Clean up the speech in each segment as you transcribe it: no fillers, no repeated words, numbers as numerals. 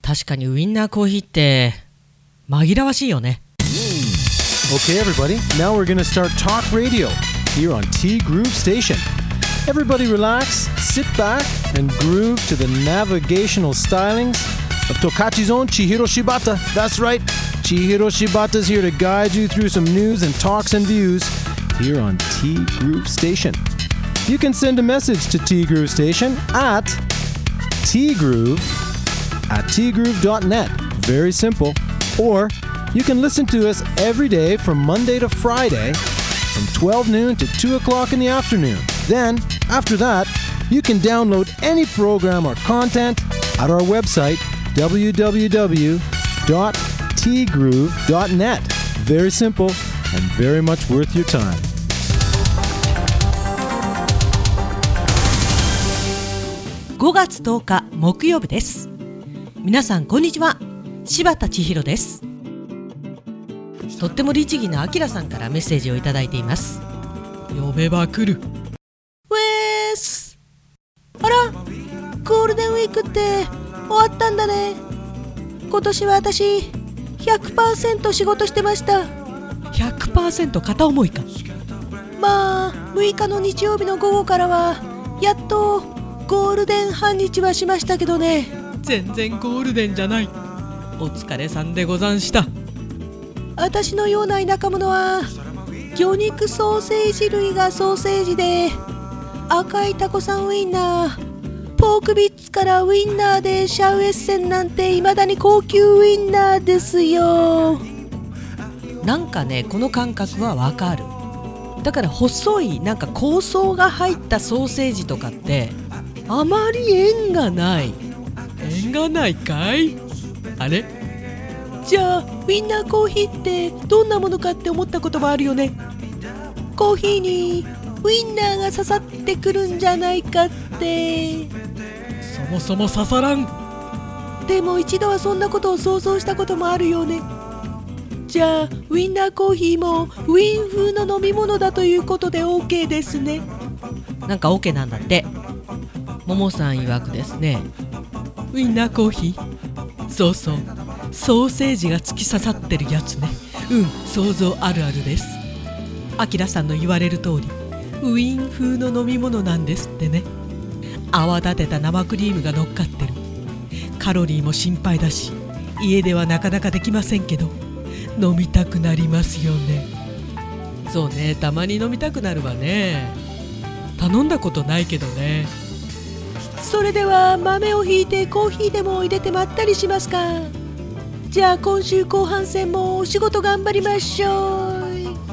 確かにウインナーコーヒーって紛らわしいよね。 Okay, everybody, now we're gonna start talk radio here on T Groove Station. Everybody relax, sit back, and groove to the navigational stylings of Tokachi's own Chihiro Shibata. That's right, Chihiro Shibata's here to guide you through some news and talks and views here on T Groove Station. You can send a message to T Groove Station at tgroove@tgroove.net. Very simple. Or you can listen to us every day from Monday to Friday from 12 noon to 2 o'clock in the afternoon. Then, after that, you can download any program or content at our website, www.tgroove.net. Very simple and very much worth your time. 5月10日木曜日です。皆さんこんにちは。柴田千尋です。とっても律儀なあきらさんからメッセージをいただいています。呼べば来る。ウェース。あら、ゴールデンウィークって終わったんだね。今年は私 100% 仕事してました。 100% 片思いか。まあ6日の日曜日の午後からはやっとゴールデン半日はしましたけどね。全然ゴールデンじゃない。お疲れさんでござんした。私のような田舎者は魚肉ソーセージ類がソーセージで、赤いタコさんウインナー、ポークビッツからウインナーでシャウエッセンなんて未だに高級ウインナーですよ。なんかね、この感覚はわかる。だから細いなんか香草が入ったソーセージとかってあまり縁がない。縁がないかい？あれ？じゃあウインナーコーヒーってどんなものかって思ったこともあるよね。コーヒーにウインナーが刺さってくるんじゃないかって。そもそも刺さらん。でも一度はそんなことを想像したこともあるよね。じゃあウインナーコーヒーもウィン風の飲み物だということで OK ですね。なんか OK なんだって。ももさん曰くですね、ウインナーコーヒー、そうそう、ソーセージが突き刺さってるやつね。想像あるあるです。あきらさんの言われる通りウィン風の飲み物なんですってね。泡立てた生クリームが乗っかってる。カロリーも心配だし家ではなかなかできませんけど飲みたくなりますよね。そうね、たまに飲みたくなるわね。頼んだことないけどね。それでは豆をひいてコーヒーでも入れてまったりしますか。じゃあ今週後半戦もお仕事頑張りましょう。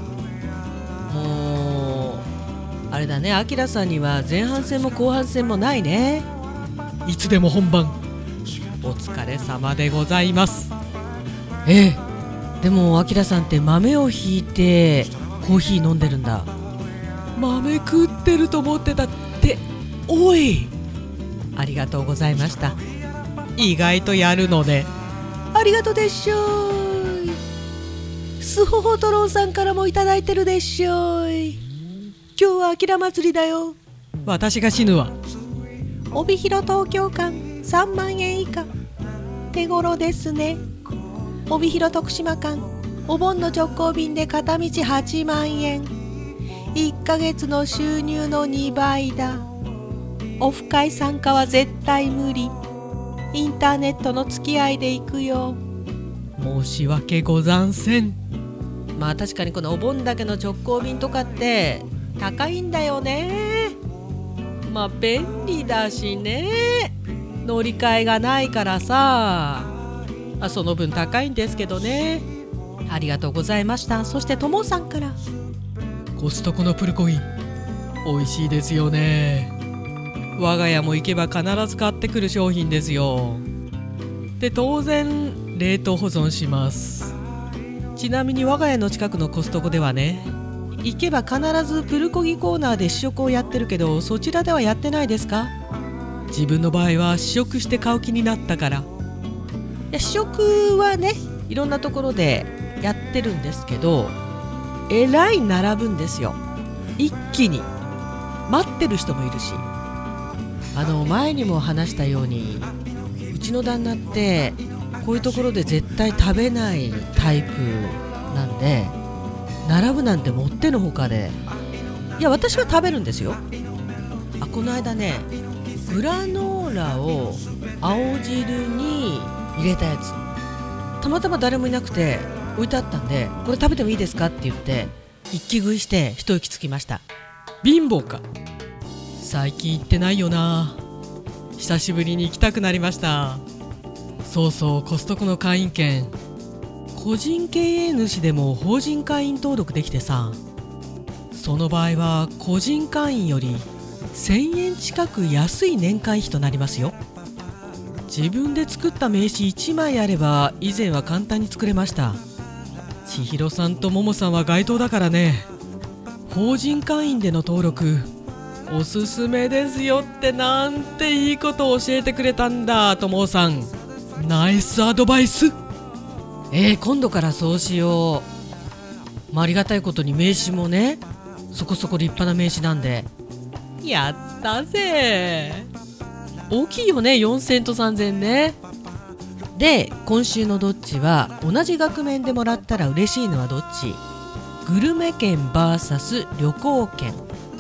もうあれだね、あきらさんには前半戦も後半戦もないね。いつでも本番。お疲れ様でございます。でもあきらさんって豆をひいてコーヒー飲んでるんだ。豆食ってると思ってたって。おい、ありがとうございました。意外とやるのね。ありがとうでっしょい。スホホトロンさんからもいただいてるでっしょい。今日はあきら祭りだよ。私が死ぬわ。帯広東京間3万円以下、手頃ですね。帯広徳島間お盆の直行便で片道8万円、1ヶ月の収入の2倍だ。オフ会参加は絶対無理。インターネットの付き合いで行くよ。申し訳ござんせん。まあ確かにこのお盆だけの直行便とかって高いんだよね。まあ便利だしね、乗り換えがないからさ。その分高いんですけどね。ありがとうございました。そしてともさんから、コストコのプルコギ美味しいですよね。我が家も行けば必ず買ってくる商品ですよ。で当然冷凍保存します。ちなみに我が家の近くのコストコではね、行けば必ずプルコギコーナーで試食をやってるけど、そちらではやってないですか？自分の場合は試食して買う気になったから。試食はね、いろんなところでやってるんですけど、えらい並ぶんですよ。一気に待ってる人もいるし、前にも話したように、うちの旦那ってこういうところで絶対食べないタイプなんで、並ぶなんてもってのほかで、いや私は食べるんですよ。この間ね、グラノーラを青汁に入れたやつ、たまたま誰もいなくて置いてあったんで、これ食べてもいいですかって言って一気食いして一息つきました。貧乏か。最近行ってないよな。久しぶりに行きたくなりました。そうそう、コストコの会員券、個人経営主でも法人会員登録できてさ、その場合は個人会員より1000円近く安い年会費となりますよ。自分で作った名刺1枚あれば以前は簡単に作れました。千尋さんとももさんは該当だからね、法人会員での登録おすすめですよって、なんていいことを教えてくれたんだ。ともさん、ナイスアドバイス。今度からそうしよう。ありがたいことに名刺もね、そこそこ立派な名刺なんで、やったぜ。大きいよね、4000と3000ね。で、今週のどっちは、同じ額面でもらったら嬉しいのはどっち？グルメ券 vs 旅行券。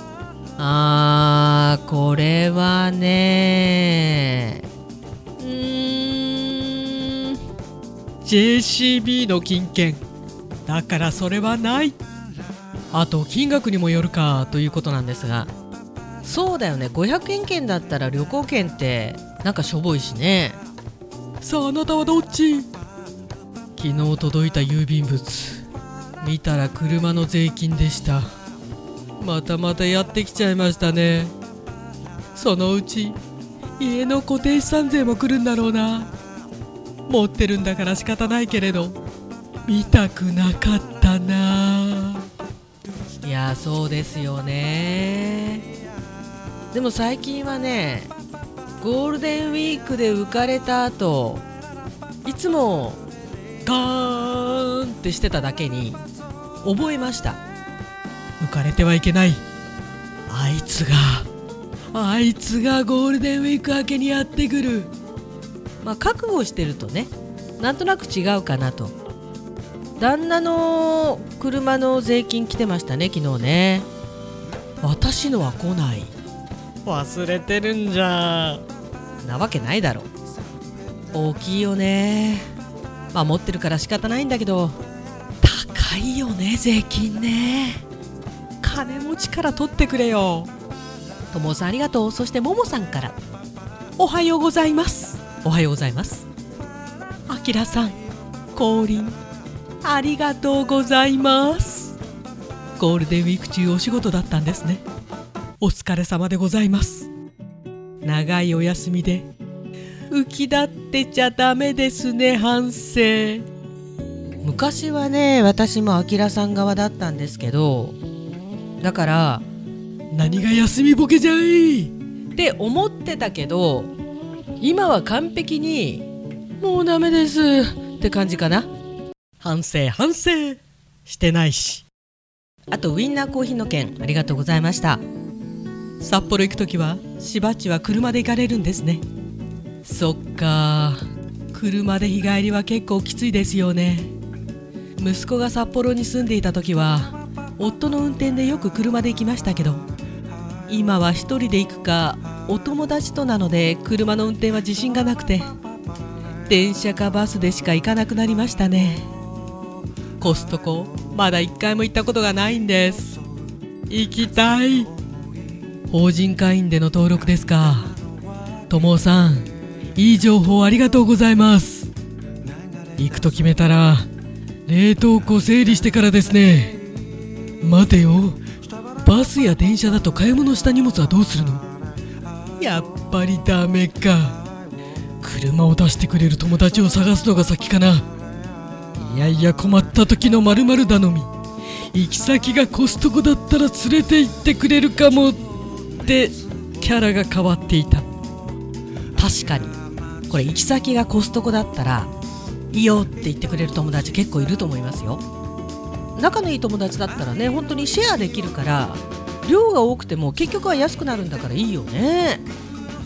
これはね、JCB の金券だからそれはない。あと金額にもよるかということなんですが、そうだよね、500円券だったら旅行券ってなんかしょぼいしね。さあ、あなたはどっち？昨日届いた郵便物見たら車の税金でした。またやってきちゃいましたね。そのうち家の固定資産税も来るんだろうな。持ってるんだから仕方ないけれど見たくなかったな。いや、そうですよね。でも最近はね、ゴールデンウィークで浮かれた後、いつもガーンってしてただけに覚えました。浮かれてはいけない。あいつがゴールデンウィーク明けにやってくる。覚悟してるとね、なんとなく違うかなと。旦那の車の税金来てましたね、昨日ね。私のは来ない。忘れてるんじゃ。なわけないだろ。大きいよね。持ってるから仕方ないんだけど、高いよね、税金ね。金持ちから取ってくれよ。ともさんありがとう。そしてももさんから、おはようございます。おはようございます。あきらさん、降臨ありがとうございます。ゴールデンウィーク中お仕事だったんですね。お疲れ様でございます。長いお休みで浮き立ってちゃダメですね、反省。昔はね、私もあきらさん側だったんですけど、だから何が休みボケじゃいって思ってたけど、今は完璧にもうダメですって感じかな。反省してないし。あとウインナーコーヒーの件ありがとうございました。札幌行くときはしばっちは車で行かれるんですね。そっか、車で日帰りは結構きついですよね。息子が札幌に住んでいたときは夫の運転でよく車で行きましたけど、今は一人で行くかお友達となので車の運転は自信がなくて、電車かバスでしか行かなくなりましたね。コストコまだ1回も行ったことがないんです。行きたい。法人会員での登録ですか。ともさん、いい情報ありがとうございます。行くと決めたら冷凍庫整理してからですね。待てよ、バスや電車だと買い物した荷物はどうするの？やっぱりダメか。車を出してくれる友達を探すのが先かな。いや困った時の〇〇頼み。行き先がコストコだったら連れて行ってくれるかもってキャラが変わっていた。確かにこれ、行き先がコストコだったらいいよって言ってくれる友達結構いると思いますよ。仲のいい友達だったらね、本当にシェアできるから、量が多くても結局は安くなるんだからいいよね。ち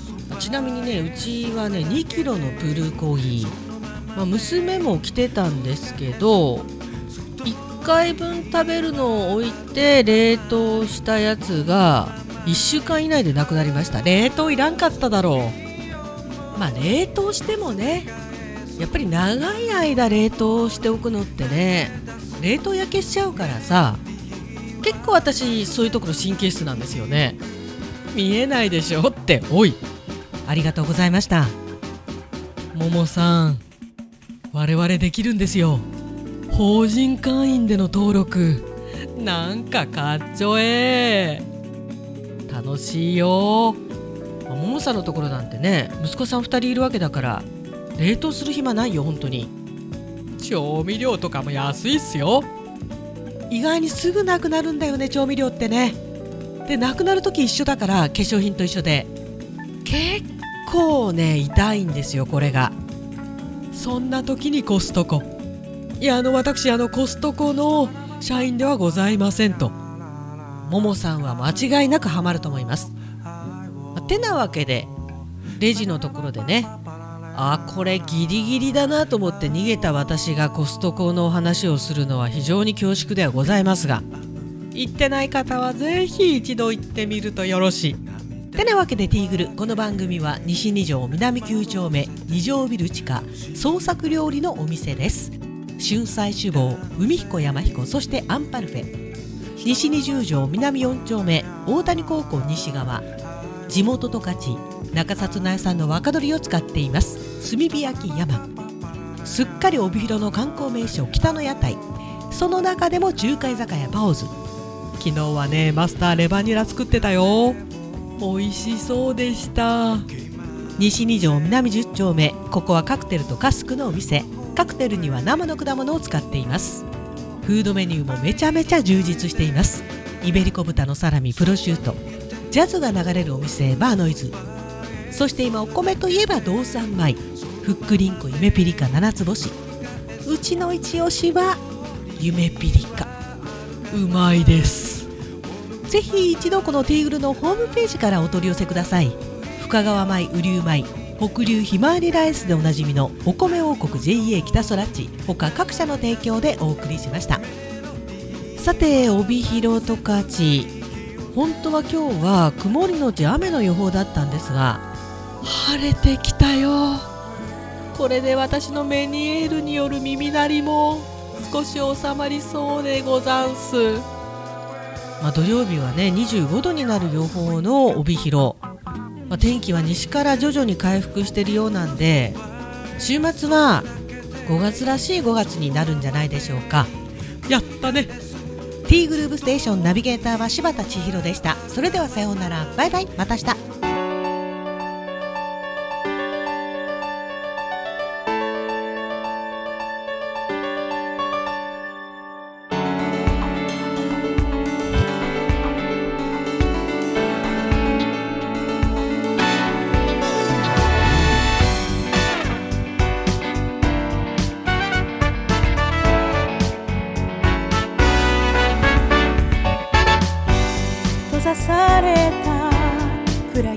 ちなみにね、うちはね2キロのプルコギ、娘も来てたんですけど、1回分食べるのを置いて冷凍したやつが1週間以内でなくなりました。冷凍いらんかっただろう。冷凍してもね、やっぱり長い間冷凍しておくのってね、冷凍焼けしちゃうからさ、結構私そういうところ神経質なんですよね。見えないでしょって。おい、ありがとうございました。ももさん、我々できるんですよ。法人会員での登録、なんかかっちょええ。楽しいよ。ももさんのところなんてね、息子さん2人いるわけだから冷凍する暇ないよ本当に。調味料とかも安いっすよ。意外にすぐなくなるんだよね、調味料ってね。で、なくなるとき一緒だから、化粧品と一緒で結構ね痛いんですよ、これが。そんな時にコストコ、いや私コストコの社員ではございませんと。ももさんは間違いなくハマると思います。てなわけで、レジのところでね、これギリギリだなと思って逃げた私がコストコのお話をするのは非常に恐縮ではございますが、行ってない方はぜひ一度行ってみるとよろしい。てなわけでティーグル、この番組は西2条南9丁目2条ビル地下創作料理のお店です。春菜酒房、海彦山彦、そしてアンパルフェ。西20条南4丁目大谷高校西側、地元十勝中札内産の若鶏を使っています炭火焼き山。すっかり帯広の観光名所北の屋台、その中でも中華居酒屋パオズ。昨日はねマスターレバニラ作ってたよ。美味しそうでした。西2条南10丁目、ここはカクテルとカスクのお店。カクテルには生の果物を使っています。フードメニューもめちゃめちゃ充実しています。イベリコ豚のサラミ、プロシュート、ジャズが流れるお店バーノイズ。そして今お米といえば道産米、ふっくりんこ夢ピリカ7つ星。うちの一押しは夢ピリカ、うまいです。ぜひ一度このティーグルのホームページからお取り寄せください。深川米、雨竜米、北流ひまわりライスでおなじみのお米王国 JA 北空地、他各社の提供でお送りしました。さて、帯広十勝、本当は今日は曇りのち雨の予報だったんですが、晴れてきたよ。これで私のメニエールによる耳鳴りも少し収まりそうでござんす。土曜日はね25度になる予報の帯広、天気は西から徐々に回復しているようなんで、週末は5月らしい5月になるんじゃないでしょうか。やったね。T グルーブステーションナビゲーターは柴田千尋でした。それではさようなら、バイバイ、また明日。 閉ざされた暗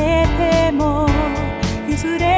れても譲れ